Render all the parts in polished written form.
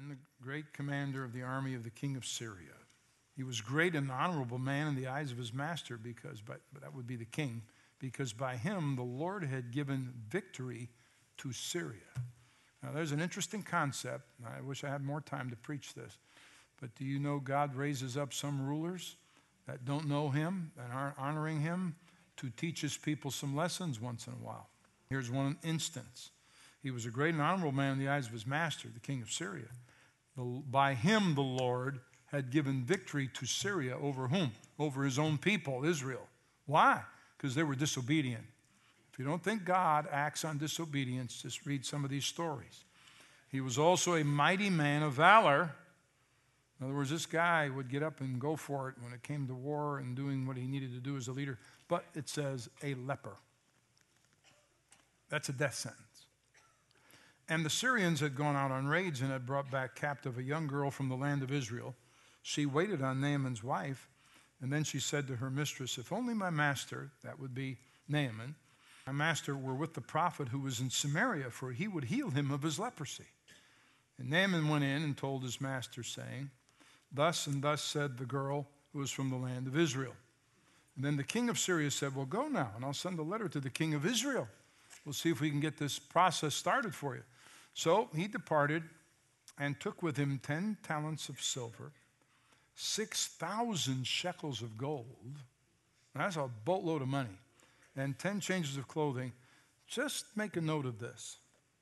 Naaman, the great commander of the army of the king of Syria. He was great and honorable man in the eyes of his master, but that would be the king, because by him the Lord had given victory to Syria. Now there's an interesting concept. I wish I had more time to preach this. But do you know God raises up some rulers that don't know him and aren't honoring him to teach his people some lessons once in a while? Here's one instance. He was a great and honorable man in the eyes of his master, the king of Syria. By him the Lord had given victory to Syria over whom? Over his own people, Israel. Why? Because they were disobedient. If you don't think God acts on disobedience, just read some of these stories. He was also a mighty man of valor. In other words, this guy would get up and go for it when it came to war and doing what he needed to do as a leader. But it says a leper. That's a death sentence. And the Syrians had gone out on raids and had brought back captive a young girl from the land of Israel. She waited on Naaman's wife, and then she said to her mistress, if only my master, that would be Naaman, my master were with the prophet who was in Samaria, for he would heal him of his leprosy. And Naaman went in and told his master, saying, thus and thus said the girl who was from the land of Israel. And then the king of Syria said, well, go now, and I'll send a letter to the king of Israel. We'll see if we can get this process started for you. So he departed and took with him 10 talents of silver, 6,000 shekels of gold. That's a boatload of money. And 10 changes of clothing. Just make a note of this.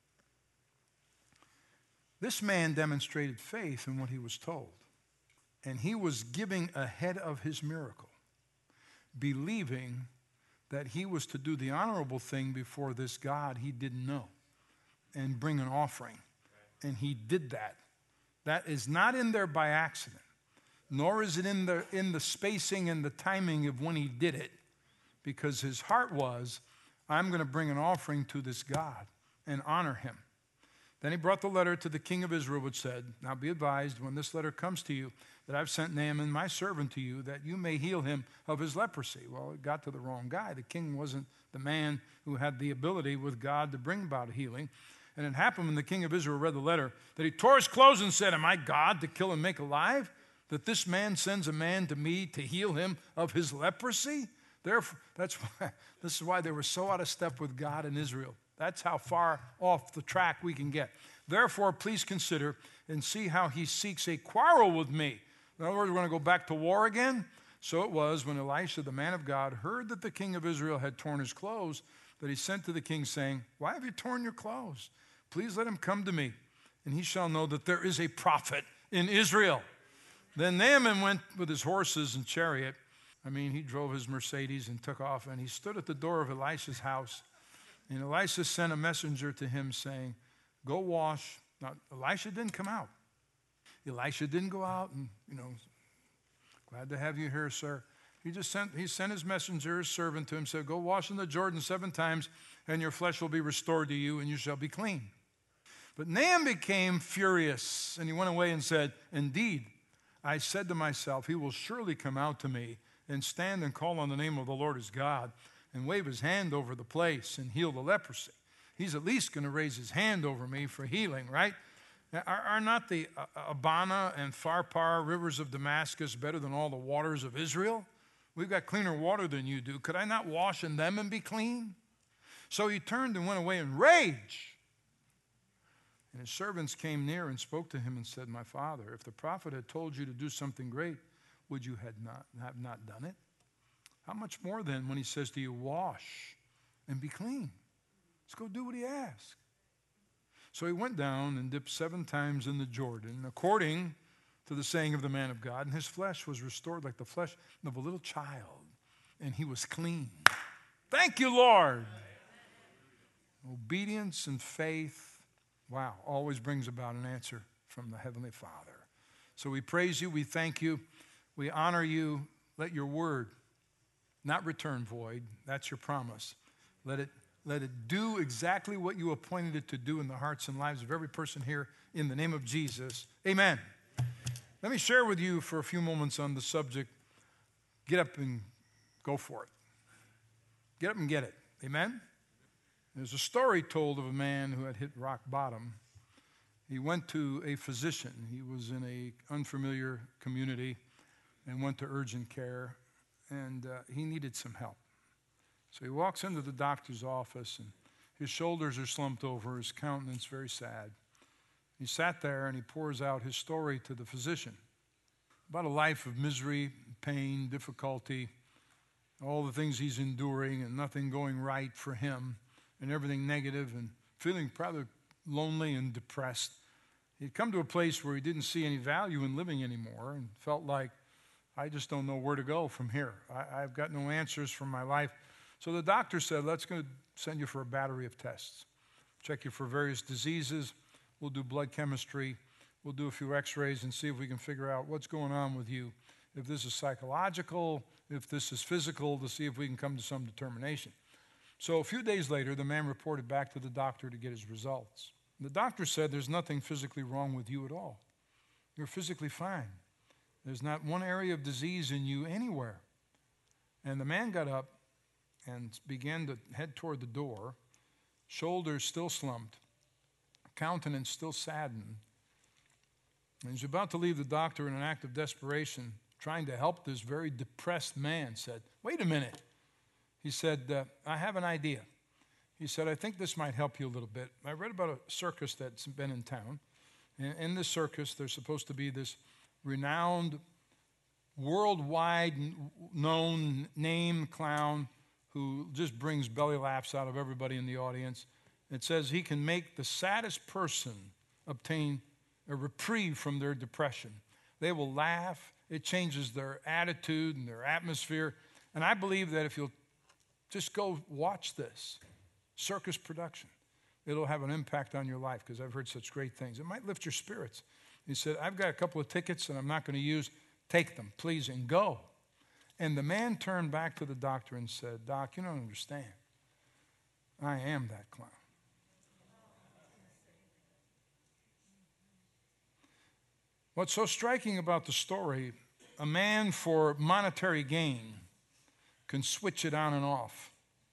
This man demonstrated faith in what he was told. And he was giving ahead of his miracle, believing that he was to do the honorable thing before this God he didn't know and bring an offering. And he did that. That is not in there by accident, nor is it in the spacing and the timing of when he did it, because his heart was, I'm going to bring an offering to this God and honor him. Then he brought the letter to the king of Israel, which said, now be advised, when this letter comes to you, that I've sent Naaman, my servant, to you, that you may heal him of his leprosy. Well, it got to the wrong guy. The king wasn't the man who had the ability with God to bring about healing. And it happened when the king of Israel read the letter that he tore his clothes and said, am I God to kill and make alive? That this man sends a man to me to heal him of his leprosy? Therefore, this is why they were so out of step with God and Israel. That's how far off the track we can get. Therefore, please consider and see how he seeks a quarrel with me. In other words, we're going to go back to war again. So it was when Elisha, the man of God, heard that the king of Israel had torn his clothes, that he sent to the king saying, why have you torn your clothes? Please let him come to me, and he shall know that there is a prophet in Israel. Then Naaman went with his horses and chariot. He drove his Mercedes and took off, and he stood at the door of Elisha's house. And Elisha sent a messenger to him saying, go wash. Now, Elisha didn't come out. Elisha didn't go out and, glad to have you here, sir. He sent his messenger, his servant to him, said, go wash in the Jordan 7 times, and your flesh will be restored to you, and you shall be clean. But Naaman became furious, and he went away and said, indeed, I said to myself, he will surely come out to me and stand and call on the name of the Lord his God and wave his hand over the place and heal the leprosy. He's at least going to raise his hand over me for healing, right? Are not the Abana and Pharpar rivers of Damascus better than all the waters of Israel? We've got cleaner water than you do. Could I not wash in them and be clean? So he turned and went away in rage. And his servants came near and spoke to him and said, my father, if the prophet had told you to do something great, would you have not done it? How much more then when he says to you, wash and be clean? Let's go do what he asked. So he went down and dipped 7 times in the Jordan, according to the saying of the man of God, and his flesh was restored like the flesh of a little child, and he was clean. Thank you, Lord. Obedience and faith, wow, always brings about an answer from the Heavenly Father. So we praise you, we thank you, we honor you. Let your word not return void. That's your promise. Let it do exactly what you appointed it to do in the hearts and lives of every person here in the name of Jesus. Amen. Let me share with you for a few moments on the subject, get up and go for it. Get up and get it. Amen? There's a story told of a man who had hit rock bottom, He went to a physician. He was in an unfamiliar community and went to urgent care, and he needed some help. So he walks into the doctor's office, and his shoulders are slumped over, his countenance very sad. He sat there, and he pours out his story to the physician about a life of misery, pain, difficulty, all the things he's enduring, and nothing going right for him, and everything negative, and feeling probably lonely and depressed. He'd come to a place where he didn't see any value in living anymore and felt like, I just don't know where to go from here. I've got no answers for my life. So the doctor said, let's go send you for a battery of tests. Check you for various diseases. We'll do blood chemistry. We'll do a few x-rays and see if we can figure out what's going on with you. If this is psychological, if this is physical, to see if we can come to some determination. So a few days later, the man reported back to the doctor to get his results. The doctor said, there's nothing physically wrong with you at all. You're physically fine. There's not one area of disease in you anywhere. And the man got up and began to head toward the door, shoulders still slumped, countenance still saddened. And he's about to leave the doctor in an act of desperation, trying to help this very depressed man, said, wait a minute. He said, I have an idea. He said, I think this might help you a little bit. I read about a circus that's been in town. And in this circus, there's supposed to be this renowned, worldwide known name clown who just brings belly laughs out of everybody in the audience. It says he can make the saddest person obtain a reprieve from their depression. They will laugh. It changes their attitude and their atmosphere. And I believe that if you'll just go watch this circus production, it'll have an impact on your life, because I've heard such great things. It might lift your spirits. He said, I've got a couple of tickets and I'm not going to use. Take them, please, and go. And the man turned back to the doctor and said, Doc, you don't understand. I am that clown. What's so striking about the story, a man for monetary gain can switch it on and off.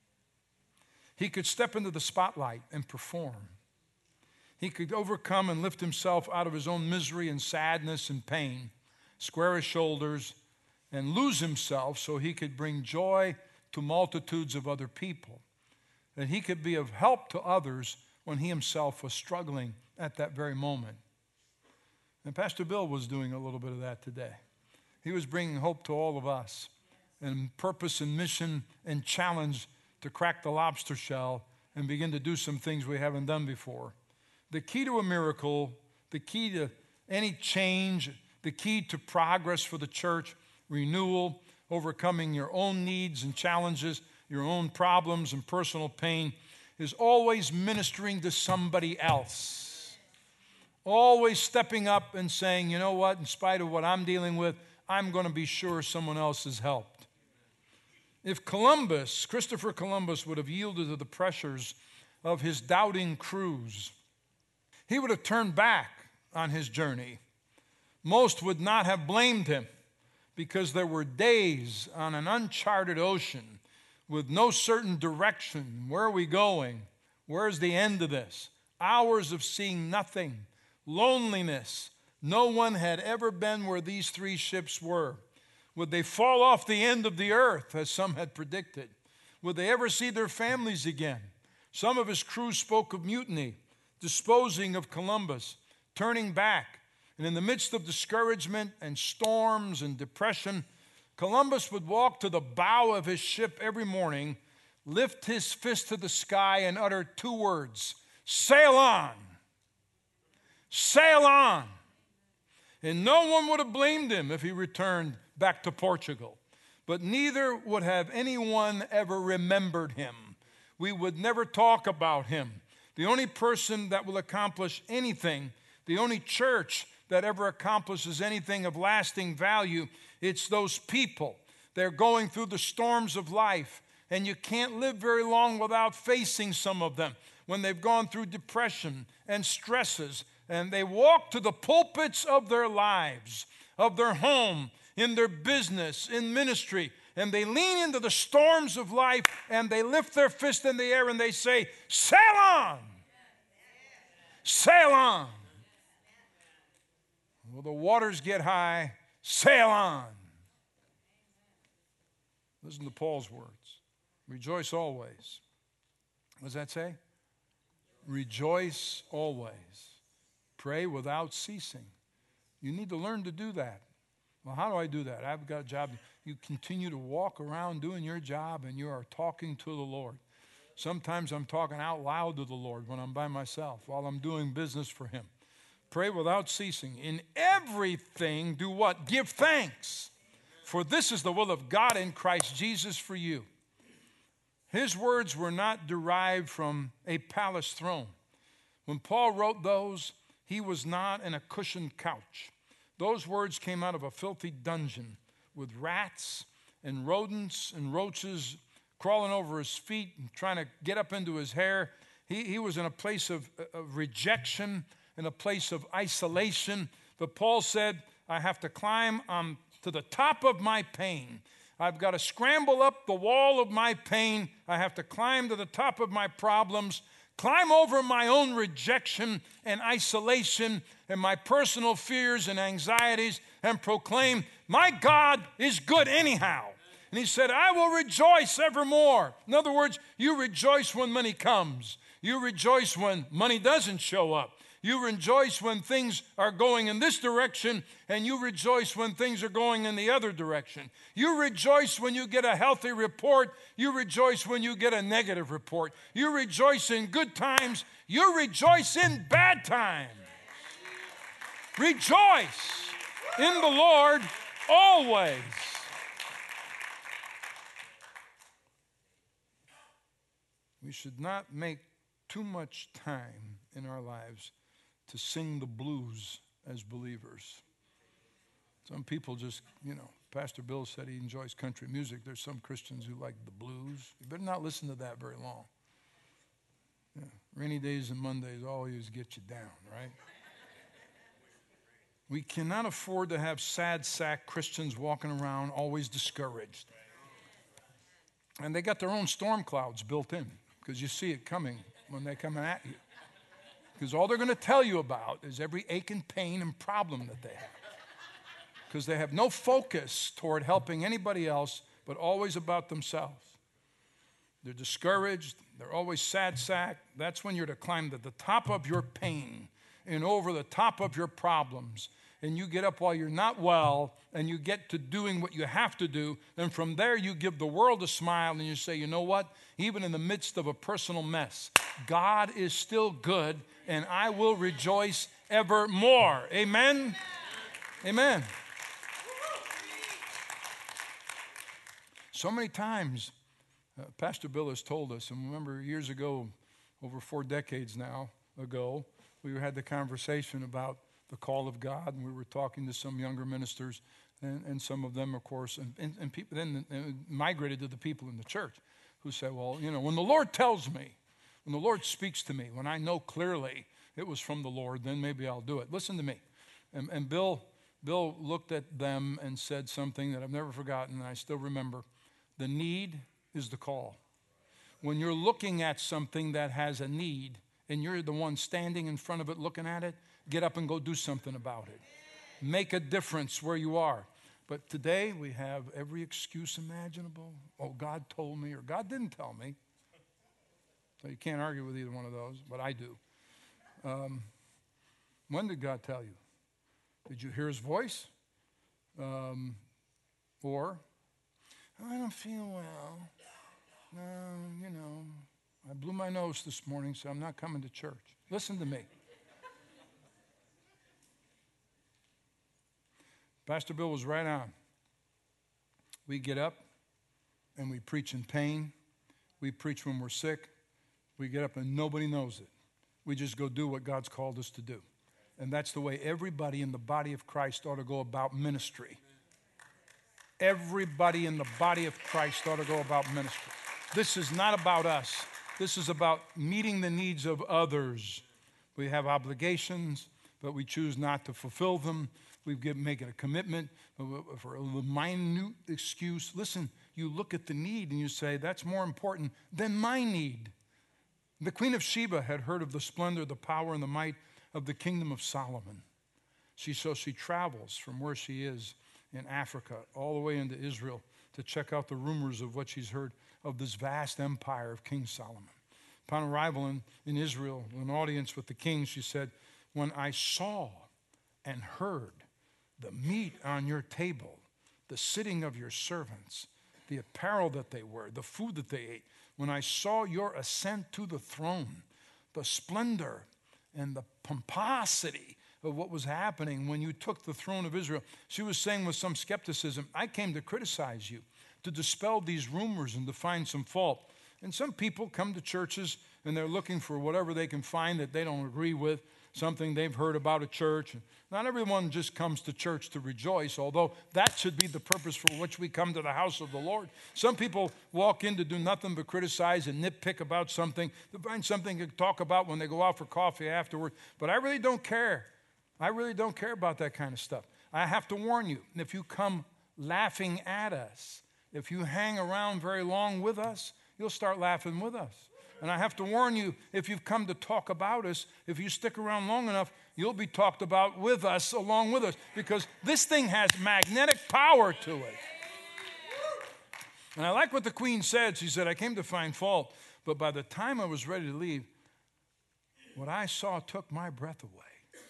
He could step into the spotlight and perform. He could overcome and lift himself out of his own misery and sadness and pain, square his shoulders, and lose himself so he could bring joy to multitudes of other people. And he could be of help to others when he himself was struggling at that very moment. And Pastor Bill was doing a little bit of that today. He was bringing hope to all of us, and purpose and mission and challenge to crack the lobster shell and begin to do some things we haven't done before. The key to a miracle, the key to any change, the key to progress for the church, renewal, overcoming your own needs and challenges, your own problems and personal pain, is always ministering to somebody else. Always stepping up and saying, you know what, in spite of what I'm dealing with, I'm going to be sure someone else is helped. If Christopher Columbus would have yielded to the pressures of his doubting crews, he would have turned back on his journey. Most would not have blamed him, because there were days on an uncharted ocean with no certain direction. Where are we going? Where's the end of this? Hours of seeing nothing, loneliness. No one had ever been where these three ships were. Would they fall off the end of the earth, as some had predicted? Would they ever see their families again? Some of his crew spoke of mutiny, disposing of Columbus, turning back. And in the midst of discouragement and storms and depression, Columbus would walk to the bow of his ship every morning, lift his fist to the sky, and utter two words: sail on. Sail on. And no one would have blamed him if he returned back to Portugal. But neither would have anyone ever remembered him. We would never talk about him. The only person that will accomplish anything, the only church that ever accomplishes anything of lasting value, it's those people. They're going through the storms of life, and you can't live very long without facing some of them. When they've gone through depression and stresses, and they walk to the pulpits of their lives, of their home, in their business, in ministry, and they lean into the storms of life, and they lift their fist in the air and they say, sail on! Sail on! Will the waters get high? Sail on. Listen to Paul's words. Rejoice always. What does that say? Rejoice always. Pray without ceasing. You need to learn to do that. Well, how do I do that? I've got a job. You continue to walk around doing your job and you are talking to the Lord. Sometimes I'm talking out loud to the Lord when I'm by myself while I'm doing business for Him. Pray without ceasing. In everything, do what? Give thanks. For this is the will of God in Christ Jesus for you. His words were not derived from a palace throne. When Paul wrote those, he was not in a cushioned couch. Those words came out of a filthy dungeon with rats and rodents and roaches crawling over his feet and trying to get up into his hair. He was in a place of rejection, in a place of isolation. But Paul said, I have to climb to the top of my pain. I've got to scramble up the wall of my pain. I have to climb to the top of my problems, climb over my own rejection and isolation and my personal fears and anxieties and proclaim, my God is good anyhow. And he said, I will rejoice evermore. In other words, you rejoice when money comes. You rejoice when money doesn't show up. You rejoice when things are going in this direction, and you rejoice when things are going in the other direction. You rejoice when you get a healthy report. You rejoice when you get a negative report. You rejoice in good times. You rejoice in bad times. Rejoice in the Lord always. We should not make too much time in our lives to sing the blues as believers. Some people just, Pastor Bill said he enjoys country music. There's some Christians who like the blues. You better not listen to that very long. Yeah. Rainy days and Mondays always get you down, right? We cannot afford to have sad sack Christians walking around always discouraged. And they got their own storm clouds built in because you see it coming when they're coming at you. Because all they're going to tell you about is every ache and pain and problem that they have. Because they have no focus toward helping anybody else, but always about themselves. They're discouraged. They're always sad sack. That's when you're to climb to the top of your pain and over the top of your problems. And you get up while you're not well, and you get to doing what you have to do. And from there, you give the world a smile, and you say, you know what? Even in the midst of a personal mess, God is still good, and I will rejoice evermore. Amen? Amen. So many times, Pastor Bill has told us, and remember years ago, over 4 decades now ago, we had the conversation about the call of God, and we were talking to some younger ministers, and some of them, of course, and people then migrated to the people in the church who said, well, when the Lord tells me, when the Lord speaks to me, when I know clearly it was from the Lord, then maybe I'll do it. Listen to me. And Bill looked at them and said something that I've never forgotten, and I still remember. The need is the call. When you're looking at something that has a need, and you're the one standing in front of it looking at it, get up and go do something about it. Make a difference where you are. But today we have every excuse imaginable. Oh, God told me, or God didn't tell me. So you can't argue with either one of those, but I do. When did God tell you? Did you hear His voice? Or, I don't feel well. I blew my nose this morning, so I'm not coming to church. Listen to me. Pastor Bill was right on. We get up and we preach in pain. We preach when we're sick. We get up and nobody knows it. We just go do what God's called us to do. And that's the way everybody in the body of Christ ought to go about ministry. Everybody in the body of Christ ought to go about ministry. This is not about us. This is about meeting the needs of others. We have obligations, but we choose not to fulfill them. We make it a commitment for a minute excuse. Listen, you look at the need and you say, that's more important than my need. The Queen of Sheba had heard of the splendor, the power, and the might of the kingdom of Solomon. She travels from where she is in Africa all the way into Israel to check out the rumors of what she's heard of this vast empire of King Solomon. Upon arrival in Israel, an audience with the king, she said, when I saw and heard the meat on your table, the sitting of your servants, the apparel that they wear, the food that they ate, when I saw your ascent to the throne, the splendor and the pomposity of what was happening when you took the throne of Israel. She was saying with some skepticism, I came to criticize you, to dispel these rumors and to find some fault. And some people come to churches and they're looking for whatever they can find that they don't agree with, something they've heard about a church. Not everyone just comes to church to rejoice, although that should be the purpose for which we come to the house of the Lord. Some people walk in to do nothing but criticize and nitpick about something, to find something to talk about when they go out for coffee afterward. But I really don't care. I really don't care about that kind of stuff. I have to warn you, if you come laughing at us, if you hang around very long with us, you'll start laughing with us. And I have to warn you, if you've come to talk about us, if you stick around long enough, you'll be talked about with us, along with us, because this thing has magnetic power to it. And I like what the queen said. She said, I came to find fault, but by the time I was ready to leave, what I saw took my breath away,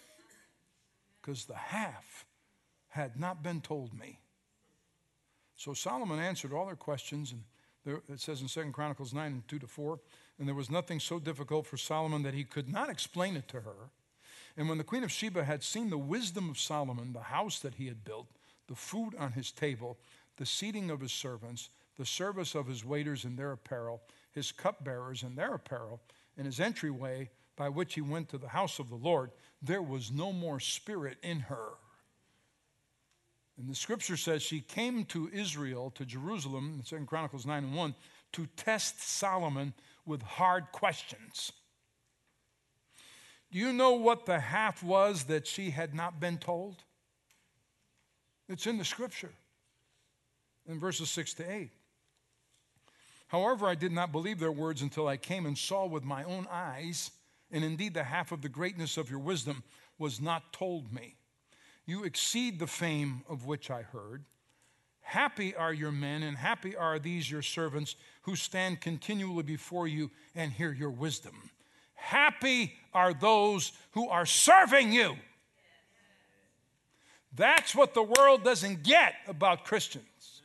because the half had not been told me. So Solomon answered all her questions, and it says in 2 Chronicles 9, 2-4, and there was nothing so difficult for Solomon that he could not explain it to her. And when the queen of Sheba had seen the wisdom of Solomon, the house that he had built, the food on his table, the seating of his servants, the service of his waiters and their apparel, his cupbearers and their apparel, and his entryway by which he went to the house of the Lord, there was no more spirit in her. And the scripture says she came to Israel, to Jerusalem, in 2 Chronicles 9:1, to test Solomon with hard questions. Do you know what the half was that she had not been told? It's in the scripture, in verses 6-8. However, I did not believe their words until I came and saw with my own eyes, and indeed the half of the greatness of your wisdom was not told me. You exceed the fame of which I heard. Happy are your men, and happy are these your servants who stand continually before you and hear your wisdom. Happy are those who are serving you. That's what the world doesn't get about Christians.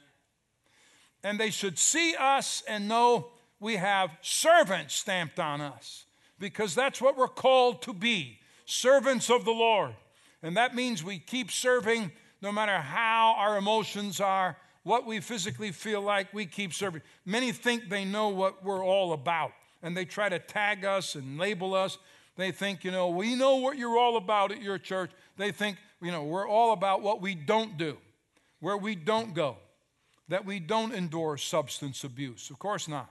And they should see us and know we have servants stamped on us, because that's what we're called to be, servants of the Lord. And that means we keep serving no matter how our emotions are, what we physically feel like, we keep serving. Many think they know what we're all about, and they try to tag us and label us. They think, we know what you're all about at your church. They think, we're all about what we don't do, where we don't go, that we don't endorse substance abuse. Of course not.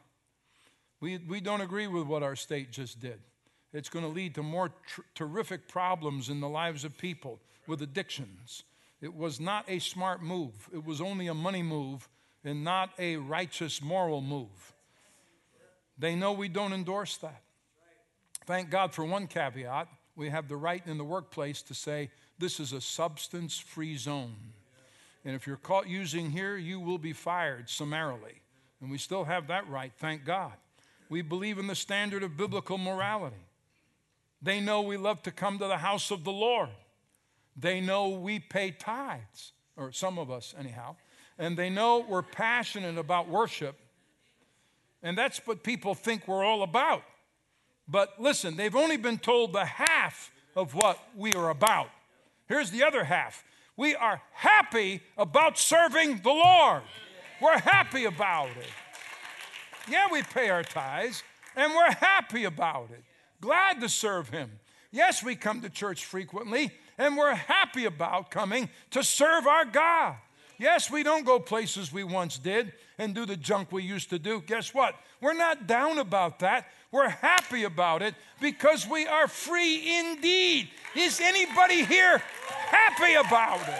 We don't agree with what our state just did. It's going to lead to more terrific problems in the lives of people with addictions. It was not a smart move. It was only a money move and not a righteous moral move. They know we don't endorse that. Thank God for one caveat. We have the right in the workplace to say this is a substance-free zone. And if you're caught using here, you will be fired summarily. And we still have that right, thank God. We believe in the standard of biblical morality. They know we love to come to the house of the Lord. They know we pay tithes, or some of us anyhow. And they know we're passionate about worship. And that's what people think we're all about. But listen, they've only been told the half of what we are about. Here's the other half. We are happy about serving the Lord. We're happy about it. Yeah, we pay our tithes, and we're happy about it. Glad to serve him. Yes, we come to church frequently, and we're happy about coming to serve our God. Yes, we don't go places we once did and do the junk we used to do. Guess what? We're not down about that. We're happy about it because we are free indeed. Is anybody here happy about it?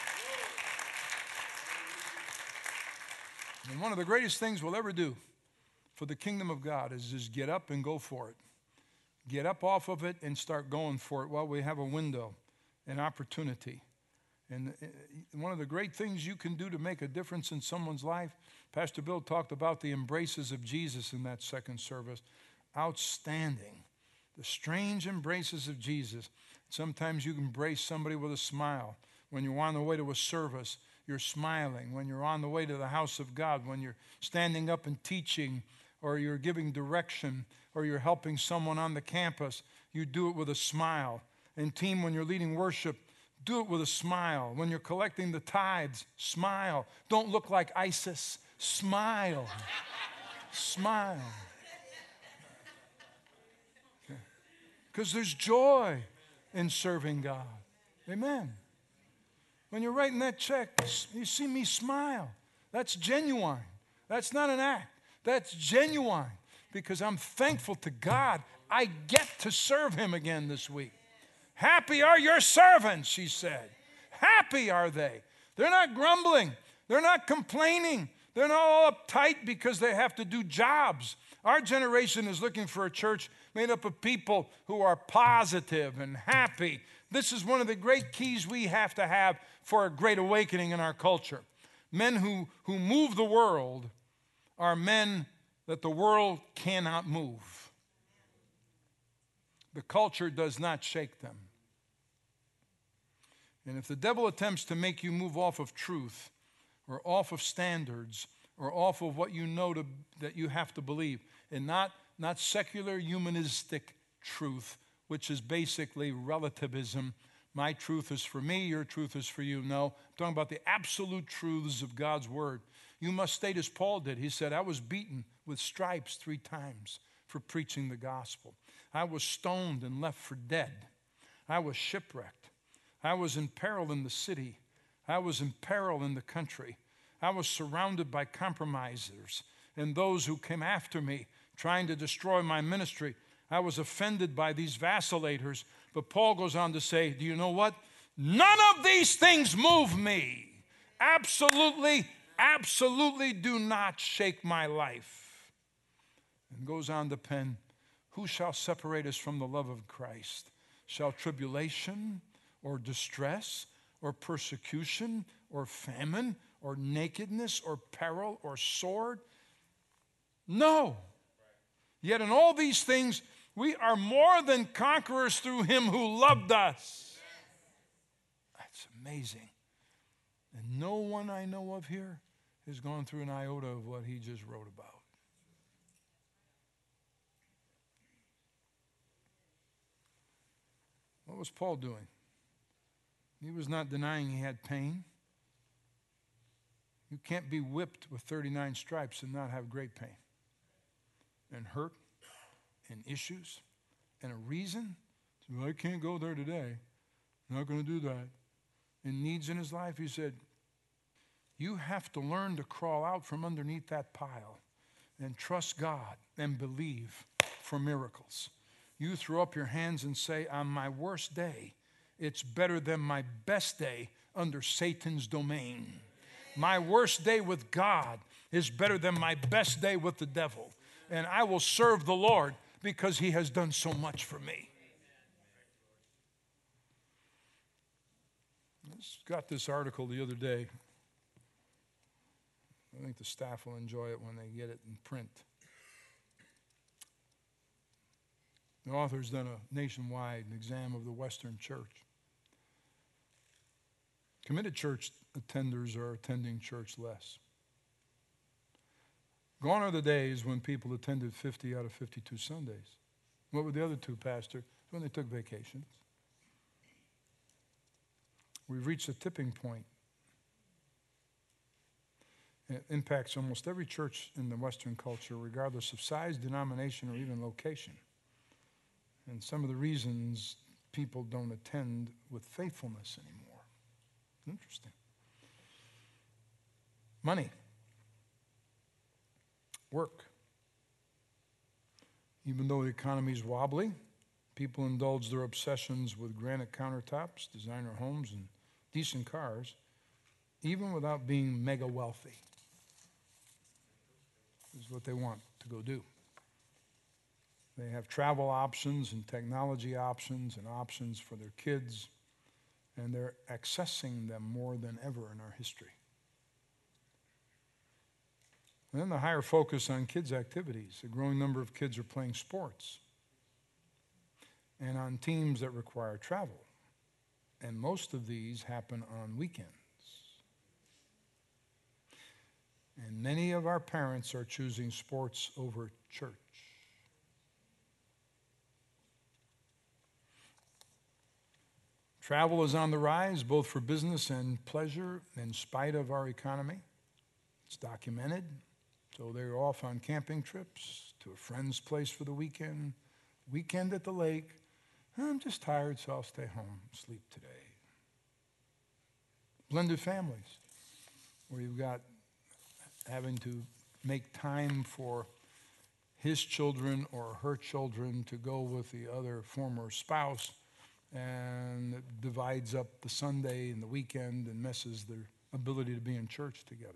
And one of the greatest things we'll ever do for the kingdom of God is just get up and go for it. Get up off of it and start going for it while we have a window. an opportunity. And one of the great things you can do to make a difference in someone's life, Pastor Bill talked about the embraces of Jesus in that second service. Outstanding. The strange embraces of Jesus. Sometimes you embrace somebody with a smile. When you're on the way to a service, you're smiling. When you're on the way to the house of God, when you're standing up and teaching, or you're giving direction, or you're helping someone on the campus, you do it with a smile. And team, when you're leading worship, do it with a smile. When you're collecting the tithes, smile. Don't look like ISIS. Smile. Smile. Because there's joy in serving God. Amen. When you're writing that check, you see me smile. That's genuine. That's not an act. That's genuine. Because I'm thankful to God I get to serve Him again this week. Happy are your servants, she said. Happy are they. They're not grumbling. They're not complaining. They're not all uptight because they have to do jobs. Our generation is looking for a church made up of people who are positive and happy. This is one of the great keys we have to have for a great awakening in our culture. Men who move the world are men that the world cannot move. The culture does not shake them. And if the devil attempts to make you move off of truth or off of standards or off of what you know that you have to believe, and not secular humanistic truth, which is basically relativism. My truth is for me, your truth is for you. No, I'm talking about the absolute truths of God's word. You must state as Paul did. He said, I was beaten with stripes 3 times for preaching the gospel. I was stoned and left for dead. I was shipwrecked. I was in peril in the city. I was in peril in the country. I was surrounded by compromisers and those who came after me, trying to destroy my ministry. I was offended by these vacillators. But Paul goes on to say, do you know what? None of these things move me. Absolutely, absolutely do not shake my life. And goes on to pen, who shall separate us from the love of Christ? Shall tribulation or distress or persecution or famine or nakedness or peril or sword? No. Yet in all these things, we are more than conquerors through Him who loved us. That's amazing. And no one I know of here has gone through an iota of what he just wrote about. What was Paul doing? He was not denying he had pain. You can't be whipped with 39 stripes and not have great pain and hurt and issues and a reason. So I can't go there today. I'm not going to do that. And needs in his life, he said, you have to learn to crawl out from underneath that pile and trust God and believe for miracles. You throw up your hands and say, on my worst day, it's better than my best day under Satan's domain. My worst day with God is better than my best day with the devil. And I will serve the Lord because He has done so much for me. I just got this article the other day. I think the staff will enjoy it when they get it in print. The author's done a nationwide exam of the Western church. Committed church attenders are attending church less. Gone are the days when people attended 50 out of 52 Sundays. What were the other two, Pastor? When they took vacations. We've reached a tipping point. It impacts almost every church in the Western culture, regardless of size, denomination, or even location. And some of the reasons people don't attend with faithfulness anymore. Interesting. Money. Work. Even though the economy is wobbly, people indulge their obsessions with granite countertops, designer homes, and decent cars, even without being mega wealthy. This is what they want to go do. They have travel options and technology options and options for their kids. and they're accessing them more than ever in our history. And then the higher focus on kids' activities. A growing number of kids are playing sports and on teams that require travel. And most of these happen on weekends. And many of our parents are choosing sports over church. Travel is on the rise, both for business and pleasure, in spite of our economy. It's documented. So they're off on camping trips to a friend's place for the weekend at the lake. I'm just tired, so I'll stay home, sleep today. Blended families, where you've got having to make time for his children or her children to go with the other former spouse, and it divides up the Sunday and the weekend and messes their ability to be in church together.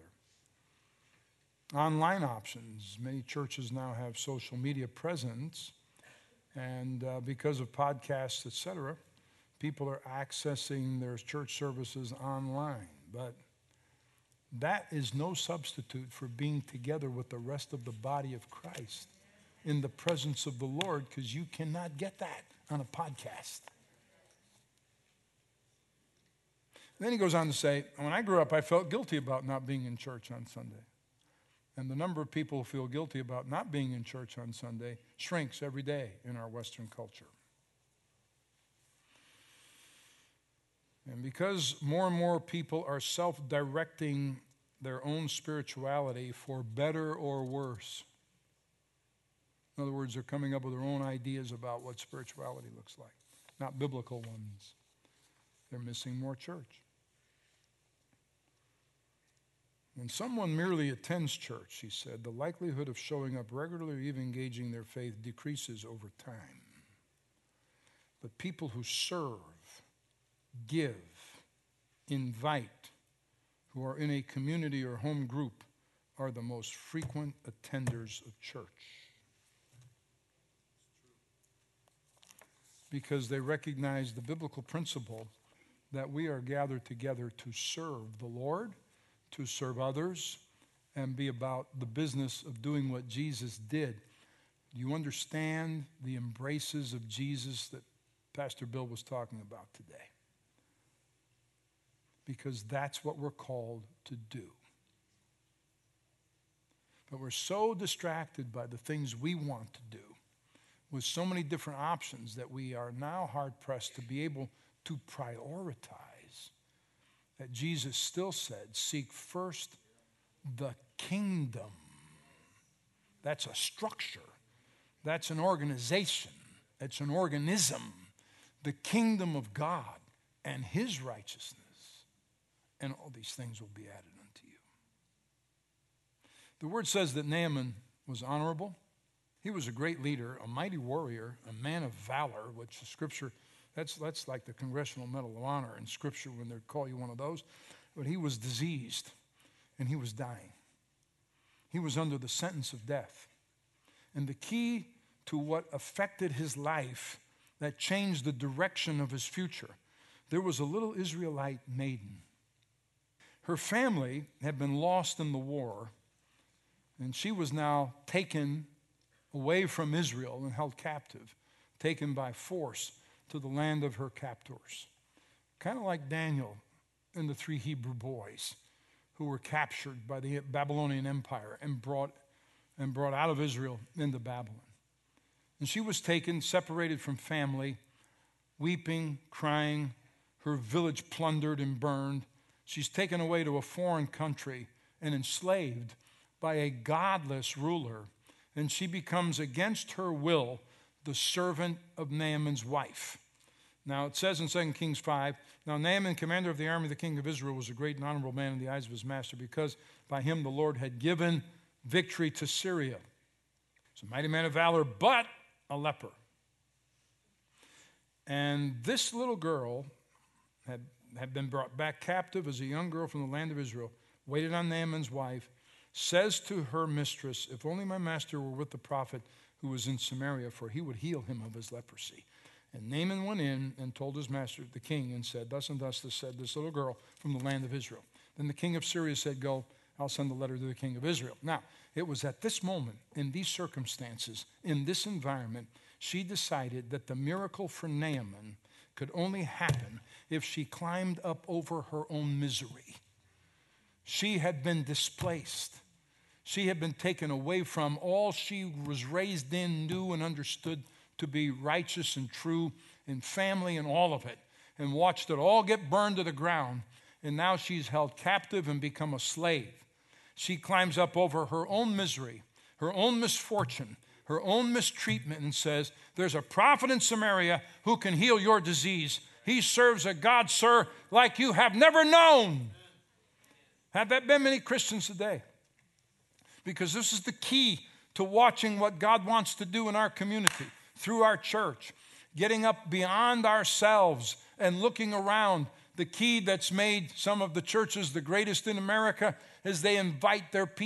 Online options. Many churches now have social media presence, and because of podcasts, etc., people are accessing their church services online. But that is no substitute for being together with the rest of the body of Christ in the presence of the Lord, because you cannot get that on a podcast. And then he goes on to say, when I grew up, I felt guilty about not being in church on Sunday. And the number of people who feel guilty about not being in church on Sunday shrinks every day in our Western culture. And because more and more people are self-directing their own spirituality for better or worse, in other words, they're coming up with their own ideas about what spirituality looks like, not biblical ones, they're missing more church. When someone merely attends church, he said, the likelihood of showing up regularly or even engaging their faith decreases over time. But people who serve, give, invite, who are in a community or home group are the most frequent attenders of church. Because they recognize the biblical principle that we are gathered together to serve the Lord, to serve others, and be about the business of doing what Jesus did. Do you understand the embraces of Jesus that Pastor Bill was talking about today? Because that's what we're called to do. But we're so distracted by the things we want to do, with so many different options, that we are now hard-pressed to be able to prioritize. That Jesus still said, seek first the kingdom. That's a structure. That's an organization. It's an organism. The kingdom of God and his righteousness. And all these things will be added unto you. The word says that Naaman was honorable. He was a great leader, a mighty warrior, a man of valor, which the Scripture, that's like the Congressional Medal of Honor in Scripture when they call you one of those. But he was diseased, and he was dying. He was under the sentence of death. And the key to what affected his life, that changed the direction of his future, there was a little Israelite maiden. Her family had been lost in the war, and she was now taken away from Israel and held captive, taken by force to the land of her captors. Kind of like Daniel and the 3 Hebrew boys who were captured by the Babylonian Empire and brought out of Israel into Babylon. And she was taken, separated from family, weeping, crying, her village plundered and burned. She's taken away to a foreign country and enslaved by a godless ruler. And she becomes, against her will, the servant of Naaman's wife. Now, it says in 2 Kings 5, now Naaman, commander of the army of the king of Israel, was a great and honorable man in the eyes of his master, because by him the Lord had given victory to Syria. He's a mighty man of valor, but a leper. And this little girl had been brought back captive as a young girl from the land of Israel, waited on Naaman's wife, says to her mistress, if only my master were with the prophet who was in Samaria, for he would heal him of his leprosy. And Naaman went in and told his master, the king, and said, thus and thus said this little girl from the land of Israel. Then the king of Syria said, go, I'll send a letter to the king of Israel. Now, it was at this moment, in these circumstances, in this environment, she decided that the miracle for Naaman could only happen if she climbed up over her own misery. She had been displaced. She had been taken away from all she was raised in, knew, and understood to be righteous and true, in family and all of it, and watched it all get burned to the ground. And now she's held captive and become a slave. She climbs up over her own misery, her own misfortune, her own mistreatment, and says, there's a prophet in Samaria who can heal your disease. He serves a God, sir, like you have never known. Have that been many Christians today? Because this is the key to watching what God wants to do in our community, through our church, getting up beyond ourselves and looking around. The key that's made some of the churches the greatest in America is they invite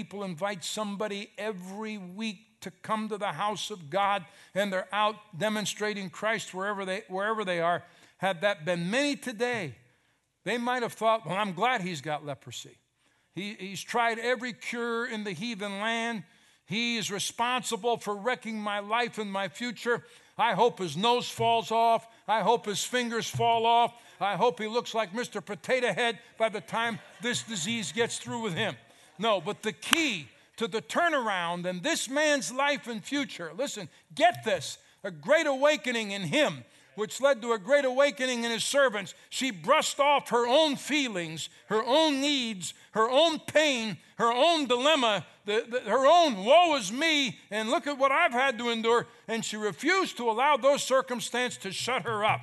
somebody every week to come to the house of God, and they're out demonstrating Christ wherever they are. Had that been many today, they might have thought, well, I'm glad he's got leprosy. He's tried every cure in the heathen land. He is responsible for wrecking my life and my future. I hope his nose falls off. I hope his fingers fall off. I hope he looks like Mr. Potato Head by the time this disease gets through with him. No, but the key to the turnaround in this man's life and future, listen, get this, a great awakening in him, which led to a great awakening in his servants. She brushed off her own feelings, her own needs, her own pain, her own dilemma, her own woe is me, and look at what I've had to endure. And she refused to allow those circumstances to shut her up.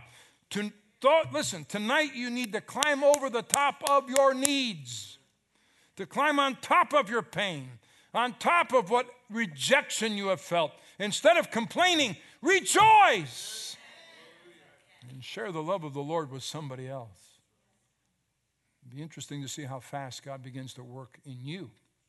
Listen, tonight you need to climb over the top of your needs, to climb on top of your pain, on top of what rejection you have felt. Instead of complaining, rejoice and share the love of the Lord with somebody else. It'd be interesting to see how fast God begins to work in you.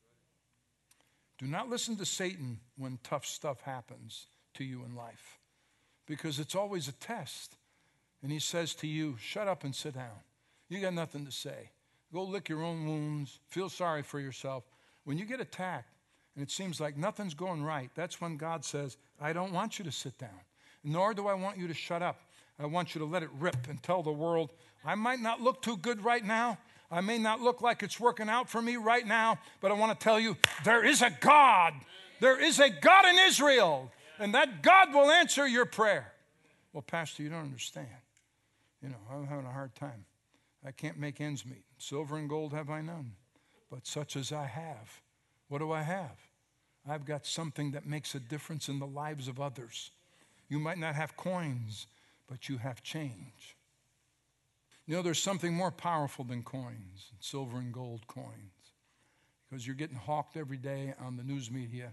Do not listen to Satan when tough stuff happens to you in life, because it's always a test. And he says to you, shut up and sit down. You got nothing to say. Go lick your own wounds. Feel sorry for yourself. When you get attacked and it seems like nothing's going right, that's when God says, I don't want you to sit down, nor do I want you to shut up. I want you to let it rip and tell the world, I might not look too good right now. I may not look like it's working out for me right now, but I want to tell you, there is a God. There is a God in Israel, and that God will answer your prayer. Well, Pastor, you don't understand. I'm having a hard time. I can't make ends meet. Silver and gold have I none, but such as I have. What do I have? I've got something that makes a difference in the lives of others. You might not have coins, but you have change. There's something more powerful than coins, silver and gold coins, because you're getting hawked every day on the news media.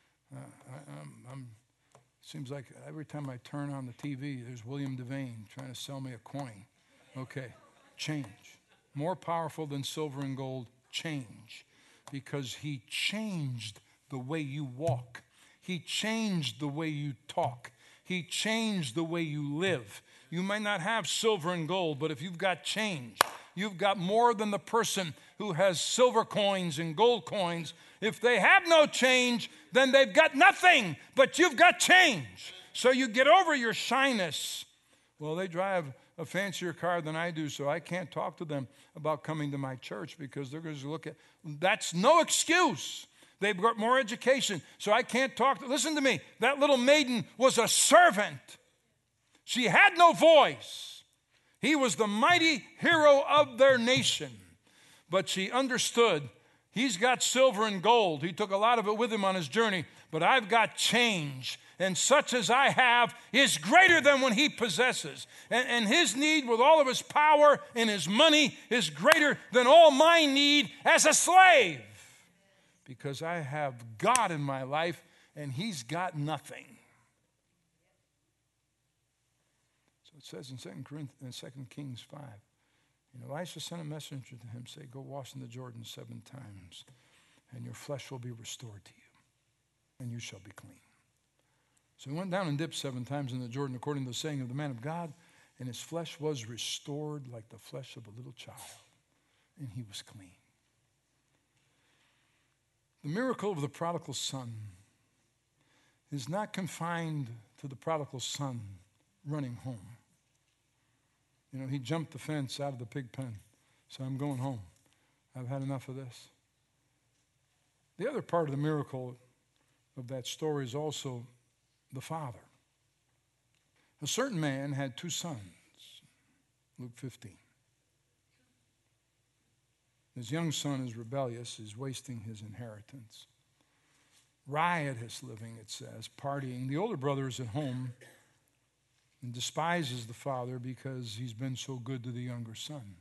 Seems like every time I turn on the TV, there's William Devane trying to sell me a coin. Okay, change. More powerful than silver and gold, change. Because he changed the way you walk. He changed the way you talk. He changed the way you live. You might not have silver and gold, but if you've got change, you've got more than the person who has silver coins and gold coins. If they have no change, then they've got nothing, but you've got change. So you get over your shyness. Well, they drive a fancier car than I do, so I can't talk to them about coming to my church because they're going to look at, that's no excuse. They've got more education, so I can't talk to, listen to me, that little maiden was a servant. She had no voice. He was the mighty hero of their nation. But she understood, he's got silver and gold. He took a lot of it with him on his journey, but I've got change. And such as I have is greater than what he possesses. And his need with all of his power and his money is greater than all my need as a slave. Because I have God in my life and he's got nothing. So it says in 2 Kings 5, Elisha sent a messenger to him, say, go wash in the Jordan 7 times, and your flesh will be restored to you, and you shall be clean. So he went down and dipped 7 times in the Jordan according to the saying of the man of God, and his flesh was restored like the flesh of a little child, and he was clean. The miracle of the prodigal son is not confined to the prodigal son running home. You know, he jumped the fence out of the pig pen, so I'm going home. I've had enough of this. The other part of the miracle of that story is also the father. A certain man had 2 sons, Luke 15. His young son is rebellious, is wasting his inheritance. Riotous living, it says, partying. The older brother is at home and despises the father because he's been so good to the younger son.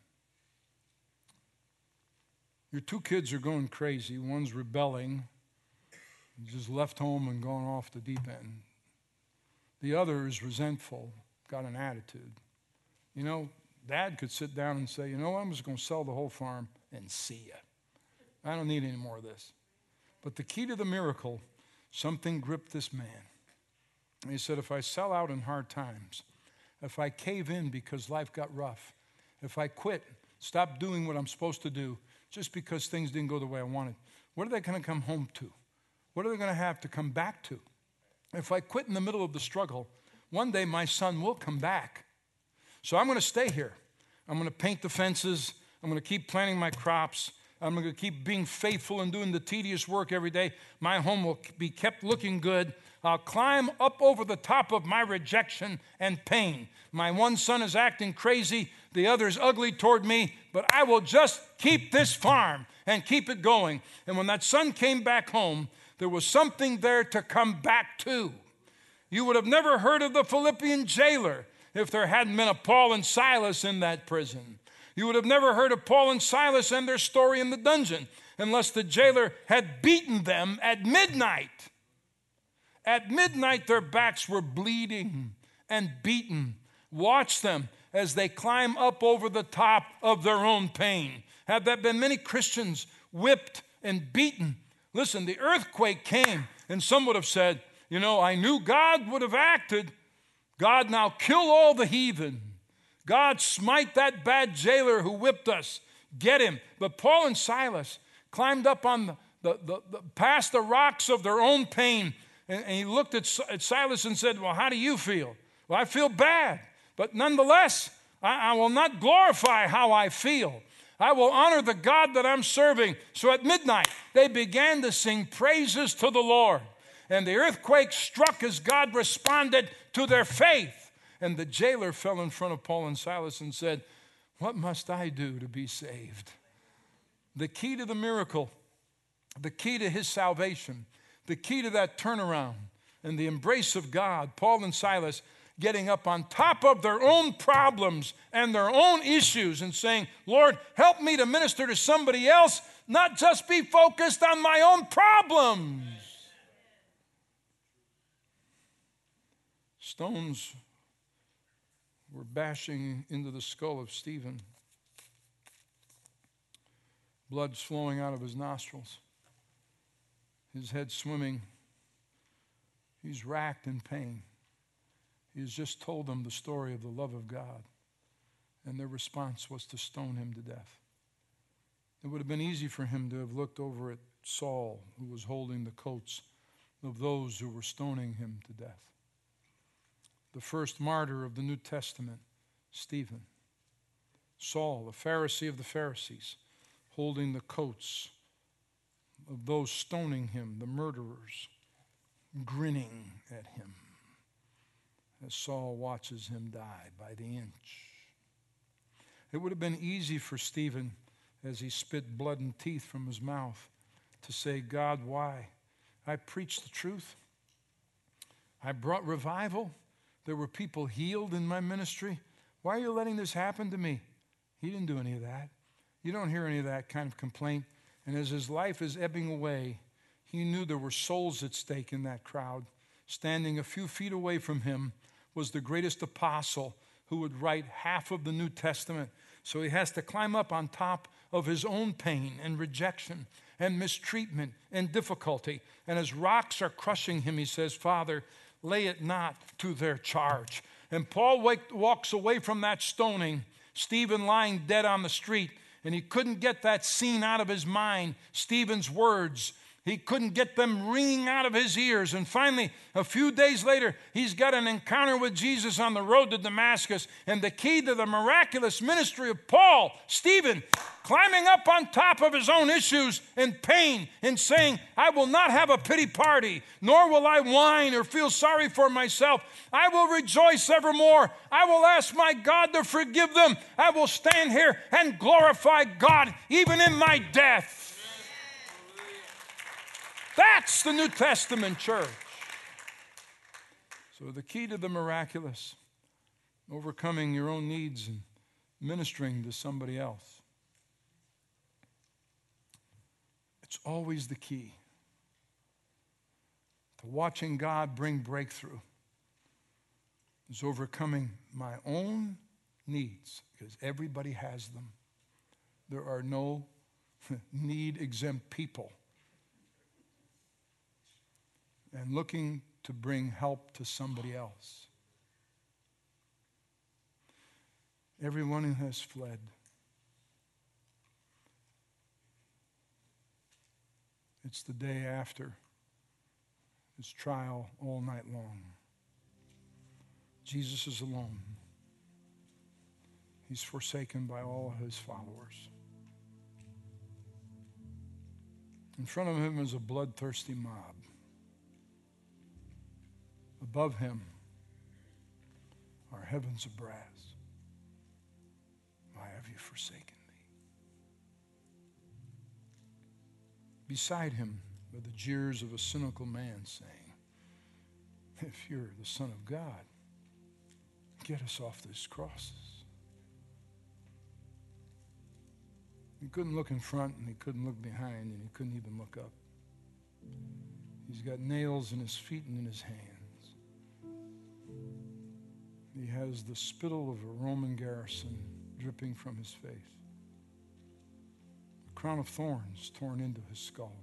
Your 2 kids are going crazy. One's rebelling, just left home and gone off the deep end. The other is resentful, got an attitude. You know, Dad could sit down and say, you know, I'm just going to sell the whole farm and see ya. I don't need any more of this. But the key to the miracle, something gripped this man. And he said, if I sell out in hard times, if I cave in because life got rough, if I quit, stop doing what I'm supposed to do just because things didn't go the way I wanted, what are they going to come home to? What are they going to have to come back to? If I quit in the middle of the struggle, one day my son will come back. So I'm going to stay here. I'm going to paint the fences. I'm going to keep planting my crops. I'm going to keep being faithful and doing the tedious work every day. My home will be kept looking good. I'll climb up over the top of my rejection and pain. My one son is acting crazy. The other is ugly toward me. But I will just keep this farm and keep it going. And when that son came back home, there was something there to come back to. You would have never heard of the Philippian jailer if there hadn't been a Paul and Silas in that prison. You would have never heard of Paul and Silas and their story in the dungeon unless the jailer had beaten them at midnight. At midnight, their backs were bleeding and beaten. Watch them as they climb up over the top of their own pain. Have there been many Christians whipped and beaten? Listen, the earthquake came, and some would have said, you know, I knew God would have acted. God, now kill all the heathen. God, smite that bad jailer who whipped us. Get him. But Paul and Silas climbed up on past the rocks of their own pain, and he looked at Silas and said, well, how do you feel? Well, I feel bad. But nonetheless, I will not glorify how I feel. I will honor the God that I'm serving. So at midnight, they began to sing praises to the Lord. And the earthquake struck as God responded to their faith. And the jailer fell in front of Paul and Silas and said, what must I do to be saved? The key to the miracle, the key to his salvation, the key to that turnaround and the embrace of God, Paul and Silas getting up on top of their own problems and their own issues and saying, Lord, help me to minister to somebody else, not just be focused on my own problems. Stones were bashing into the skull of Stephen. Blood's flowing out of his nostrils. His head swimming. He's racked in pain. He has just told them the story of the love of God, and their response was to stone him to death. It would have been easy for him to have looked over at Saul, who was holding the coats of those who were stoning him to death. The first martyr of the New Testament, Stephen. Saul, a Pharisee of the Pharisees, holding the coats of those stoning him, the murderers, grinning at him as Saul watches him die by the inch. It would have been easy for Stephen, as he spit blood and teeth from his mouth, to say, God, why? I preached the truth. I brought revival. There were people healed in my ministry. Why are you letting this happen to me? He didn't do any of that. You don't hear any of that kind of complaint. And as his life is ebbing away, he knew there were souls at stake in that crowd. Standing a few feet away from him was the greatest apostle who would write half of the New Testament. So he has to climb up on top of his own pain and rejection and mistreatment and difficulty. And as rocks are crushing him, he says, Father, lay it not to their charge. And Paul walks away from that stoning, Stephen lying dead on the street, and he couldn't get that scene out of his mind, Stephen's words. He couldn't get them ringing out of his ears. And finally, a few days later, he's got an encounter with Jesus on the road to Damascus. And the key to the miraculous ministry of Paul, Stephen, climbing up on top of his own issues and pain and saying, I will not have a pity party, nor will I whine or feel sorry for myself. I will rejoice evermore. I will ask my God to forgive them. I will stand here and glorify God even in my death. That's the New Testament church. So the key to the miraculous, overcoming your own needs and ministering to somebody else. It's always the key to watching God bring breakthrough is overcoming my own needs, because everybody has them. There are no need-exempt people. And looking to bring help to somebody else. Everyone who has fled. It's the day after his trial all night long. Jesus is alone. He's forsaken by all of his followers. In front of him is a bloodthirsty mob. Above him are heavens of brass. Why have you forsaken me? Beside him are the jeers of a cynical man saying, if you're the Son of God, get us off these crosses. He couldn't look in front, and he couldn't look behind, and he couldn't even look up. He's got nails in his feet and in his hands. He has the spittle of a Roman garrison dripping from his face. A crown of thorns torn into his skull.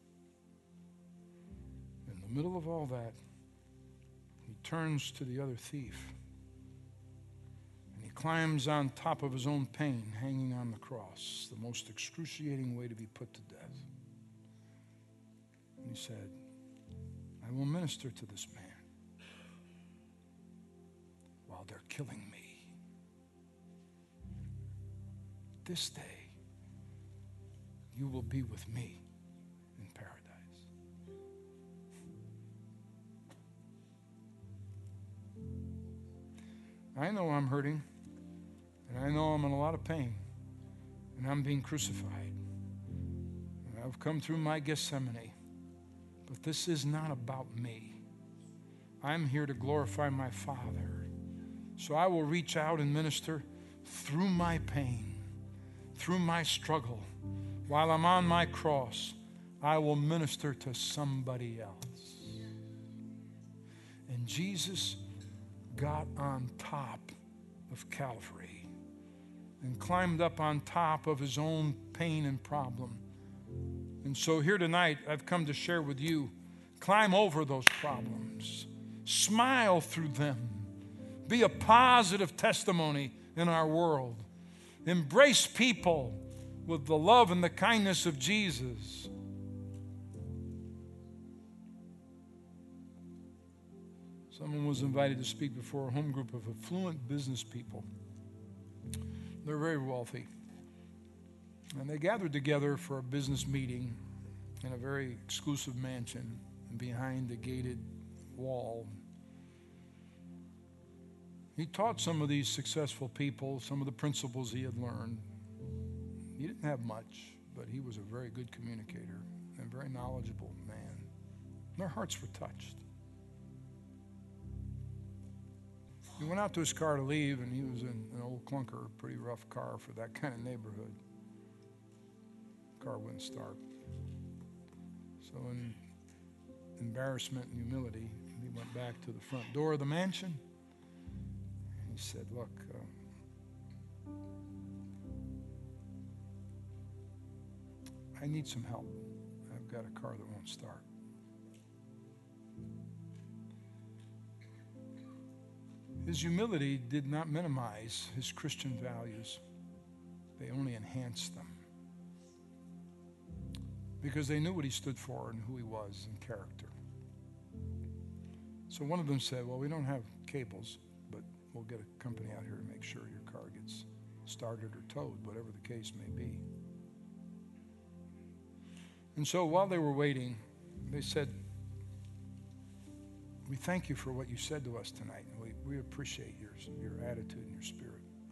In the middle of all that, he turns to the other thief. And he climbs on top of his own pain, hanging on the cross, the most excruciating way to be put to death. And he said, I will minister to this man while they're killing me. This day, you will be with me in paradise. I know I'm hurting, and I know I'm in a lot of pain, and I'm being crucified. And I've come through my Gethsemane, but this is not about me. I'm here to glorify my Father. So I will reach out and minister through my pain, through my struggle. While I'm on my cross, I will minister to somebody else. And Jesus got on top of Calvary and climbed up on top of his own pain and problem. And so here tonight, I've come to share with you, climb over those problems. Smile through them. Be a positive testimony in our world. Embrace people with the love and the kindness of Jesus. Someone was invited to speak before a home group of affluent business people. They're very wealthy. And they gathered together for a business meeting in a very exclusive mansion behind a gated wall. He taught some of these successful people some of the principles he had learned. He didn't have much, but he was a very good communicator and very knowledgeable man. Their hearts were touched. He went out to his car to leave, and he was in an old clunker, a pretty rough car for that kind of neighborhood. The car wouldn't start. So in embarrassment and humility, he went back to the front door of the mansion. And he said, look, I need some help. I've got a car that won't start. His humility did not minimize his Christian values. They only enhanced them. Because they knew what he stood for and who he was in character. So one of them said, well, we don't have cables, but we'll get a company out here to make sure your car gets started or towed, whatever the case may be. And so while they were waiting, they said, we thank you for what you said to us tonight. We appreciate your attitude and your spirit.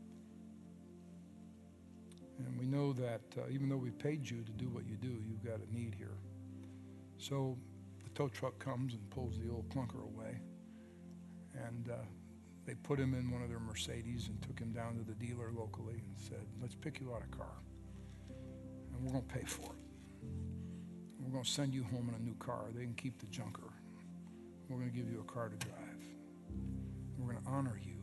And we know that even though we paid you to do what you do, you've got a need here. So the tow truck comes and pulls the old clunker away. And they put him in one of their Mercedes and took him down to the dealer locally and said, let's pick you out a car. And we're going to pay for it. We're going to send you home in a new car. They can keep the junker. We're going to give you a car to drive. We're going to honor you.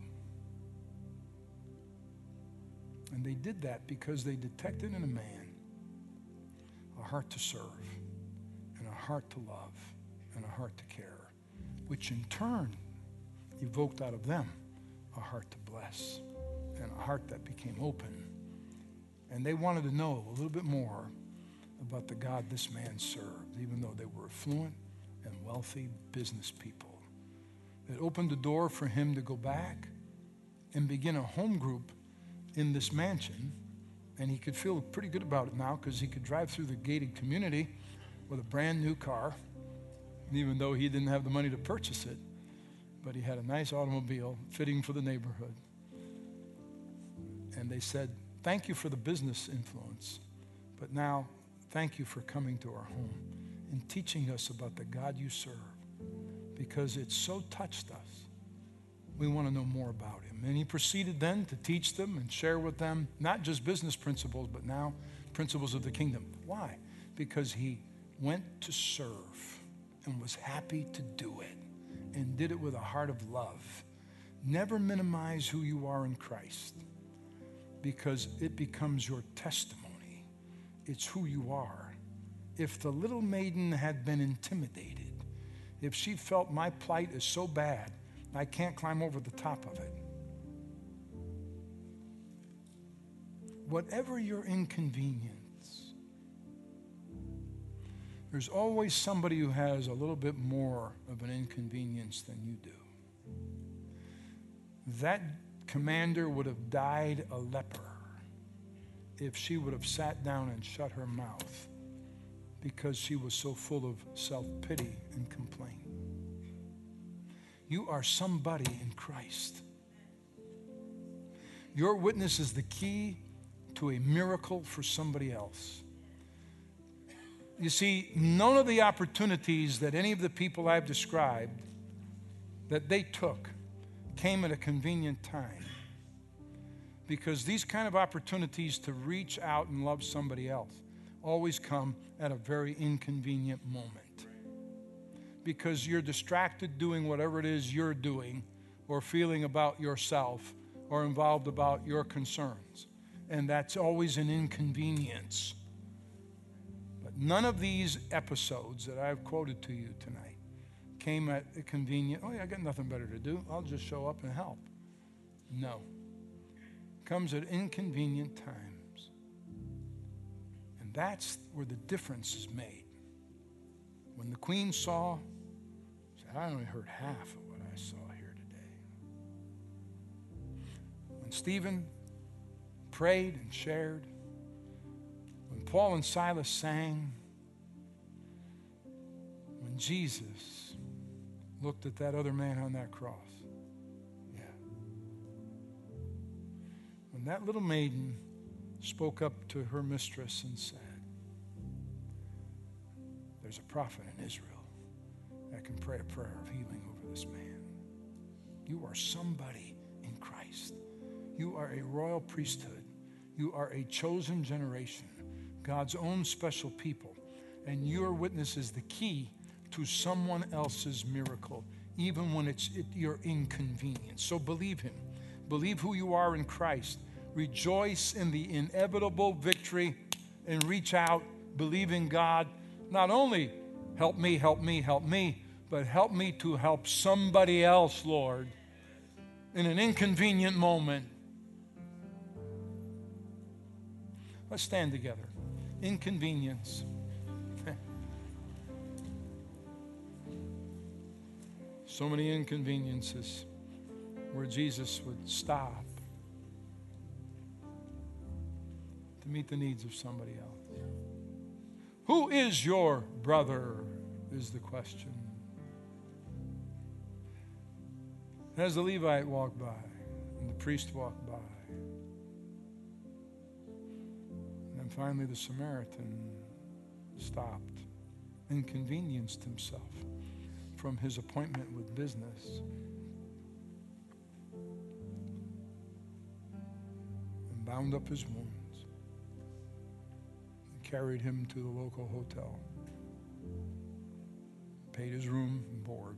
And they did that because they detected in a man a heart to serve and a heart to love and a heart to care, which in turn evoked out of them a heart to bless and a heart that became open. And they wanted to know a little bit more about the God this man served, even though they were affluent and wealthy business people. It opened the door for him to go back and begin a home group in this mansion, and he could feel pretty good about it now because he could drive through the gated community with a brand new car, even though he didn't have the money to purchase it, but he had a nice automobile fitting for the neighborhood. And they said, thank you for the business influence, but now thank you for coming to our home and teaching us about the God you serve, because it so touched us. We want to know more about him. And he proceeded then to teach them and share with them not just business principles, but now principles of the kingdom. Why? Because he went to serve and was happy to do it and did it with a heart of love. Never minimize who you are in Christ, because it becomes your testimony. It's who you are. If the little maiden had been intimidated, if she felt my plight is so bad, I can't climb over the top of it. Whatever your inconvenience, there's always somebody who has a little bit more of an inconvenience than you do. That commander would have died a leper if she would have sat down and shut her mouth, because she was so full of self-pity and complaint. You are somebody in Christ. Your witness is the key to a miracle for somebody else. You see, none of the opportunities that any of the people I've described that they took came at a convenient time, because these kind of opportunities to reach out and love somebody else always come at a very inconvenient moment, because you're distracted doing whatever it is you're doing or feeling about yourself or involved about your concerns. And that's always an inconvenience. But none of these episodes that I've quoted to you tonight came at a convenient, oh yeah, I got nothing better to do, I'll just show up and help. No. It comes at inconvenient times. And that's where the difference is made. When the queen saw, she said, I only heard half of what I saw here today. When Stephen prayed and shared, when Paul and Silas sang, when Jesus looked at that other man on that cross, yeah. When that little maiden spoke up to her mistress and said, there's a prophet in Israel that can pray a prayer of healing over this man. You are somebody in Christ. You are a royal priesthood. You are a chosen generation, God's own special people. And your witness is the key to someone else's miracle, even when it's your inconvenience. So believe him. Believe who you are in Christ. Rejoice in the inevitable victory and reach out, believing God. Not only help me, but help me to help somebody else, Lord. in an inconvenient moment. Let's stand together. Inconvenience. So many inconveniences where Jesus would stop to meet the needs of somebody else. Who is your brother is the question. As the Levite walked by and the priest walked by, and then finally the Samaritan stopped, inconvenienced himself from his appointment with business, and bound up his wounds, and carried him to the local hotel, paid his room and board,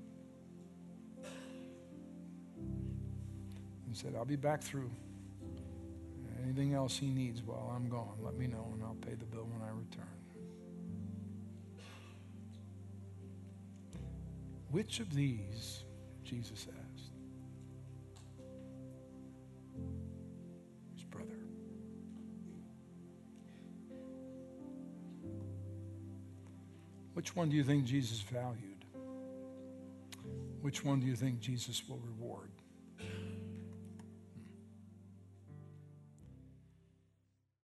and said, I'll be back through. Anything else he needs while I'm gone, let me know and I'll pay the bill when I return. Which of these, Jesus asked, his brother? Which one do you think Jesus valued? Which one do you think Jesus will reward?